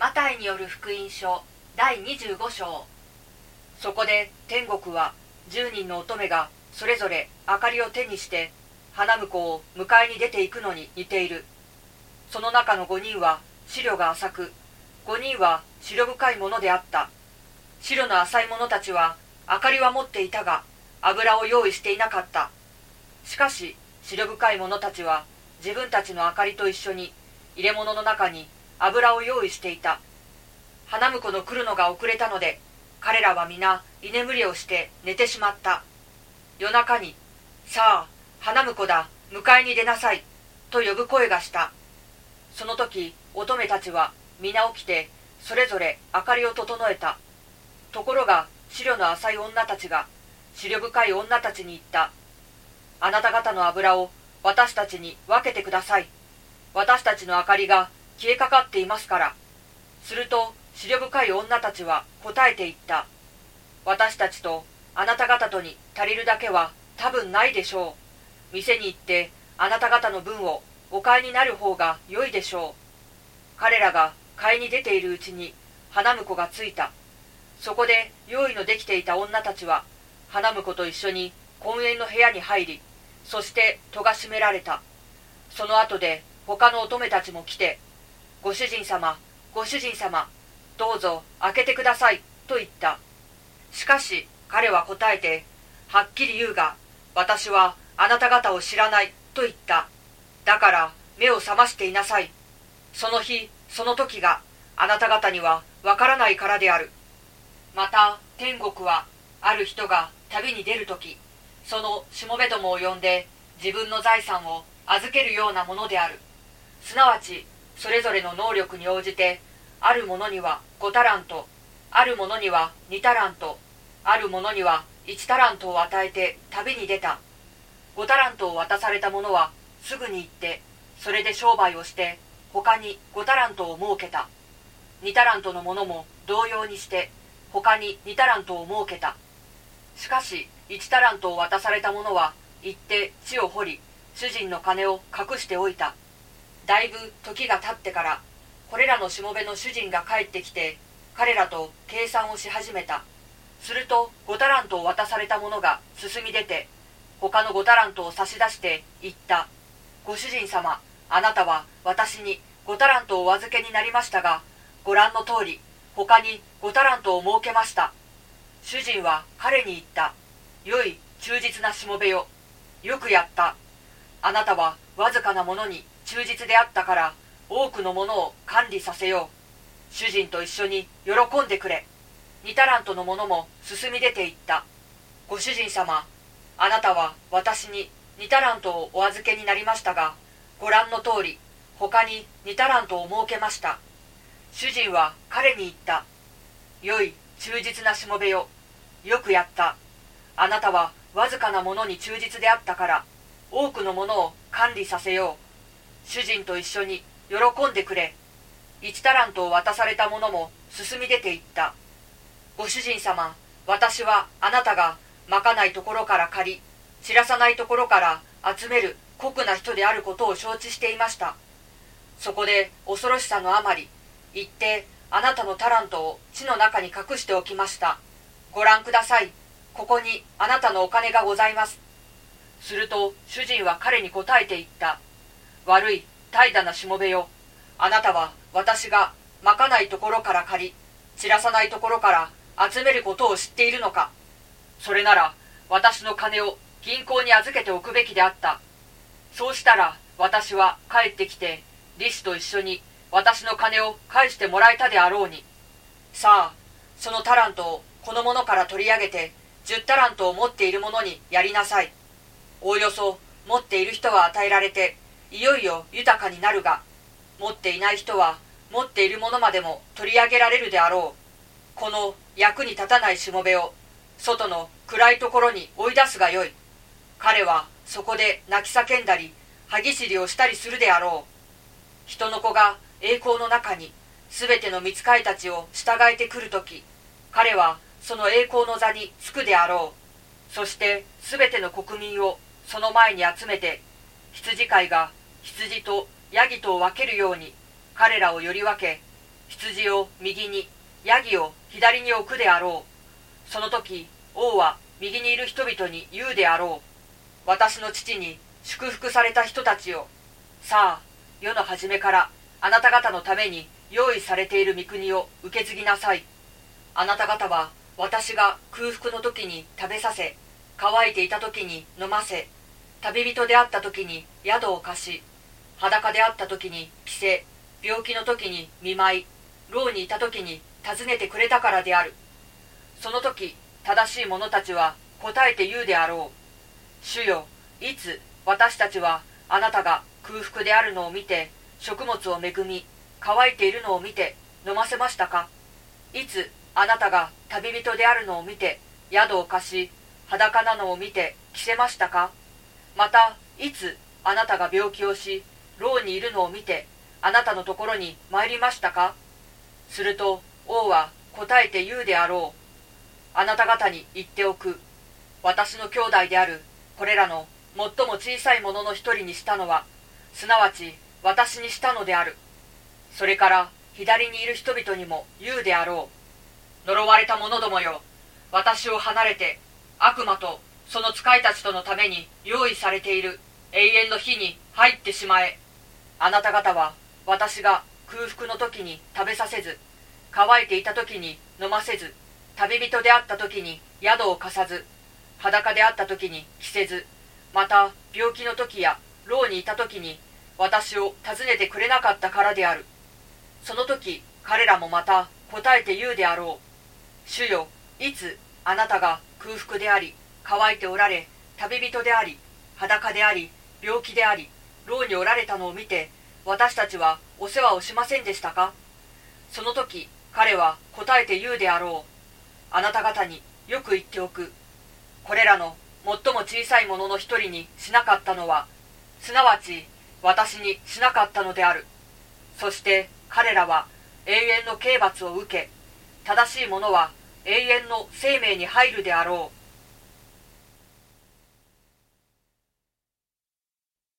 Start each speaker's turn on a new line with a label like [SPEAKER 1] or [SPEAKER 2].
[SPEAKER 1] マタイによる福音書第25章。そこで天国は10人の乙女がそれぞれ明かりを手にして花婿を迎えに出ていくのに似ている。その中の5人は思慮が浅く、5人は思慮深いものであった。思慮の浅い者たちは明かりは持っていたが油を用意していなかった。しかし思慮深い者たちは自分たちの明かりと一緒に入れ物の中に油を用意していた。花婿の来るのが遅れたので、彼らは皆居眠りをして寝てしまった。夜中に、さあ、花婿だ、迎えに出なさい、と呼ぶ声がした。その時、乙女たちは皆起きて、それぞれ明かりを整えた。ところが、思慮の浅い女たちが、思慮深い女たちに言った。あなた方の油を私たちに分けてください。私たちの明かりが消えかかっていますから。すると思慮深い女たちは答えて言った。私たちとあなた方とに足りるだけは多分ないでしょう。店に行ってあなた方の分をお買いになる方が良いでしょう。彼らが買いに出ているうちに花婿がついた。そこで用意のできていた女たちは花婿と一緒に婚宴の部屋に入り、そして戸が閉められた。その後で他の乙女たちも来て、ご主人様、ご主人様、どうぞ開けてください、と言った。しかし彼は答えて、はっきり言うが、私はあなた方を知らない、と言った。だから目を覚ましていなさい。その日、その時があなた方にはわからないからである。また天国は、ある人が旅に出るとき、そのしもべどもを呼んで自分の財産を預けるようなものである。すなわちそれぞれの能力に応じて、ある者には5タラント、ある者には2タラント、ある者には1タラントを与えて旅に出た。5タラントを渡された者はすぐに行ってそれで商売をして他に5タラントを設けた。2タラントの者も同様にして他に2タラントを設けた。しかし1タラントを渡された者は行って地を掘り、主人の金を隠しておいた。だいぶ時が経ってから、これらのしもべの主人が帰ってきて、彼らと計算をし始めた。すると5タラントを渡された者が進み出て、他の5タラントを差し出して言った。ご主人様、あなたは私に5タラントをお預けになりましたが、ご覧の通り、他に5タラントを設けました。主人は彼に言った。よい忠実なしもべよ。よくやった。あなたはわずかなものに忠実であったから多くのものを管理させよう。主人と一緒に喜んでくれ。2タラントのものも進み出ていった。ご主人様、あなたは私に2タラントをお預けになりましたが、ご覧の通り他に2タラントを設けました。主人は彼に言った。よい忠実なしもべよ。よくやった。あなたはわずかなものに忠実であったから多くのものを管理させよう。主人と一緒に喜んでくれ。1タラントを渡された者も進み出ていった。ご主人様、私はあなたがまかないところから借り、散らさないところから集める酷な人であることを承知していました。そこで恐ろしさのあまり、行ってあなたのタラントを地の中に隠しておきました。ご覧ください。ここにあなたのお金がございます。すると主人は彼に答えて言った。悪い怠惰なしもべよ。あなたは私がまかないところから借り、散らさないところから集めることを知っているのか。それなら私の金を銀行に預けておくべきであった。そうしたら私は帰ってきて利子と一緒に私の金を返してもらえたであろうに。さあ、そのタラントをこの者から取り上げて10タラントを持っている者にやりなさい。おおよそ持っている人は与えられていよいよ豊かになるが、持っていない人は持っているものまでも取り上げられるであろう。この役に立たないしもべを外の暗いところに追い出すがよい。彼はそこで泣き叫んだり歯ぎしりをしたりするであろう。人の子が栄光の中にすべての御使いたちを従えてくるとき、彼はその栄光の座につくであろう。そしてすべての国民をその前に集めて、羊飼いが羊とヤギとを分けるように彼らをより分け、 羊を右に、ヤギを左に置くであろう。その時、王は右にいる人々に言うであろう。私の父に祝福された人たちよ。さあ、世の初めからあなた方のために用意されている御国を受け継ぎなさい。あなた方は私が空腹の時に食べさせ、乾いていた時に飲ませ、旅人であった時に宿を貸し、裸であった時に着せ、病気の時に見舞い、牢にいた時に訪ねてくれたからである。その時、正しい者たちは答えて言うであろう。主よ、いつ私たちはあなたが空腹であるのを見て、食物を恵み、乾いているのを見て飲ませましたか。いつあなたが旅人であるのを見て、宿を貸し、裸なのを見て着せましたか。また、いつあなたが病気をし、牢にいるのを見て、あなたのところに参りましたか。すると王は答えて言うであろう。あなた方に言っておく。私の兄弟であるこれらの最も小さいものの一人にしたのは、すなわち私にしたのである。それから左にいる人々にも言うであろう。呪われた者どもよ、私を離れて悪魔とその使いたちとのために用意されている永遠の火に入ってしまえ。あなた方は私が空腹の時に食べさせず、乾いていた時に飲ませず、旅人であった時に宿を貸さず、裸であった時に着せず、また病気の時や牢にいた時に私を訪ねてくれなかったからである。その時彼らもまた答えて言うであろう。主よ、いつあなたが空腹であり、乾いておられ、旅人であり、裸であり、病気であり、牢におられたのを見て、私たちはお世話をしませんでしたか。その時彼は答えて言うであろう。あなた方によく言っておく。これらの最も小さいものの一人にしなかったのは、すなわち私にしなかったのである。そして彼らは永遠の刑罰を受け、正しい者は永遠の生命に入るであろう。